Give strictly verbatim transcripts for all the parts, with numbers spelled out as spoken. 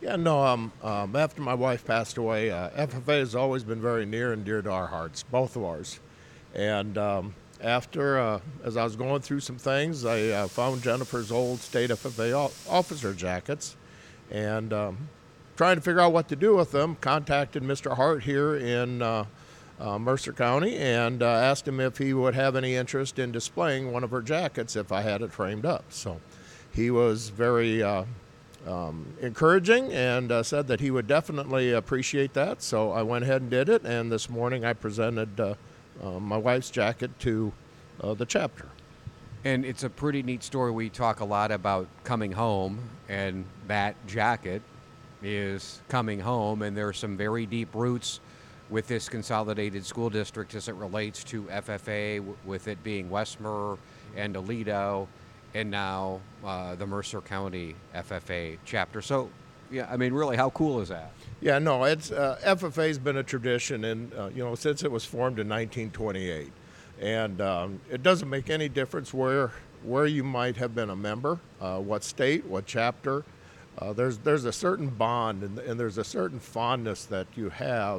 Yeah, no, um, um, after my wife passed away, uh, F F A has always been very near and dear to our hearts, both of ours. And um, after, uh, as I was going through some things, I uh, found Jennifer's old state F F A o- officer jackets and um, trying to figure out what to do with them, contacted Mister Hart here in uh, uh, Mercer County and uh, asked him if he would have any interest in displaying one of her jackets if I had it framed up. So he was very uh, um, encouraging and uh, said that he would definitely appreciate that. So I went ahead and did it, and this morning I presented uh, uh, my wife's jacket to uh, the chapter. And it's a pretty neat story. We talk a lot about coming home, and that jacket is coming home, and there are some very deep roots with this consolidated school district as it relates to F F A, w- with it being Westmore and Aledo, and now uh, the Mercer County F F A chapter. So, yeah, I mean, really, how cool is that? Yeah, no, it's uh, F F A's been a tradition, and uh, you know, since it was formed in nineteen twenty-eight, and um, it doesn't make any difference where where you might have been a member, uh, what state, what chapter. Uh, there's there's a certain bond, and, and there's a certain fondness that you have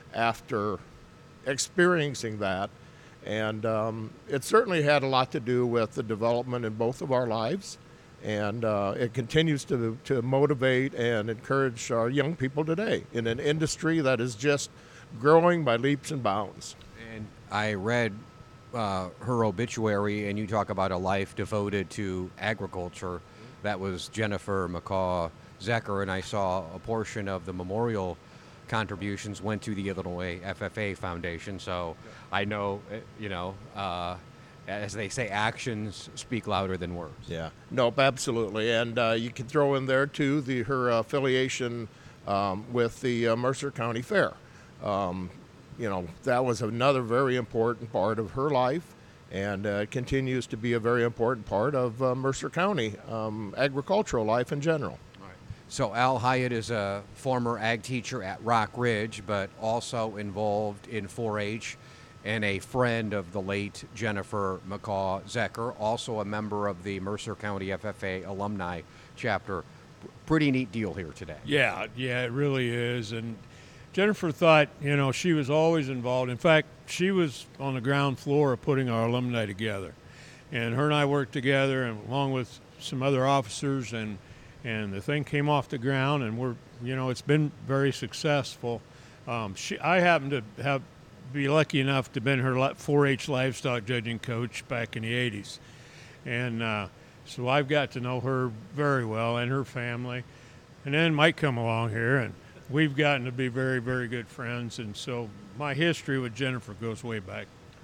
after experiencing that, and um, it certainly had a lot to do with the development in both of our lives, and uh, it continues to to motivate and encourage our young people today in an industry that is just growing by leaps and bounds. And I read uh, her obituary, and you talk about a life devoted to agriculture. That was Jennifer McCaw Zecker, and I saw a portion of the memorial contributions went to the Illinois F F A Foundation. So I know, uh, you know, uh, as they say, actions speak louder than words. Yeah, nope, absolutely, and uh, you can throw in there too the her affiliation um, with the uh, Mercer County Fair. Um, you know, that was another very important part of her life, and uh, it continues to be a very important part of uh, Mercer County um, agricultural life in general. So Al Hyatt is a former ag teacher at Rock Ridge, but also involved in four H and a friend of the late Jennifer McCaw Zecker, also a member of the Mercer County F F A alumni chapter. P- Pretty neat deal here today. Yeah, yeah, it really is. And Jennifer thought, you know, she was always involved. In fact, she was on the ground floor of putting our alumni together. And her and I worked together, and along with some other officers, and and the thing came off the ground, and we're, you know, it's been very successful. Um, she, I happened to have be lucky enough to been her four H livestock judging coach back in the eighties, and uh, so I've got to know her very well and her family. And then Mike come along here, and we've gotten to be very, very good friends. And so my history with Jennifer goes way back.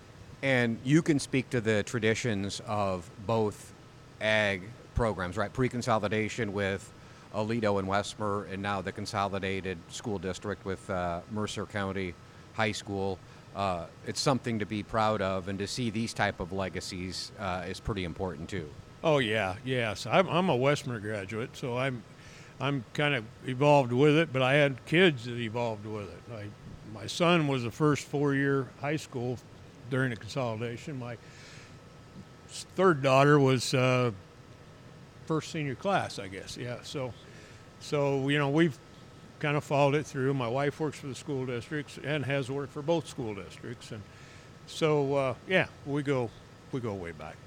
And you can speak to the traditions of both ag programs, right? Pre-consolidation with Aledo and Westmore, and now the consolidated school district with uh, Mercer County High School. Uh, it's something to be proud of, and to see these type of legacies uh, is pretty important too. Oh yeah, yes. I'm, I'm a Westmore graduate, so I'm I'm kind of evolved with it. But I had kids that evolved with it. I, my son was the first four-year high school during the consolidation. My third daughter was uh, first senior class, I guess. Yeah. So, so you know, we've kind of followed it through. My wife works for the school districts and has worked for both school districts, and so uh, yeah, we go we go way back.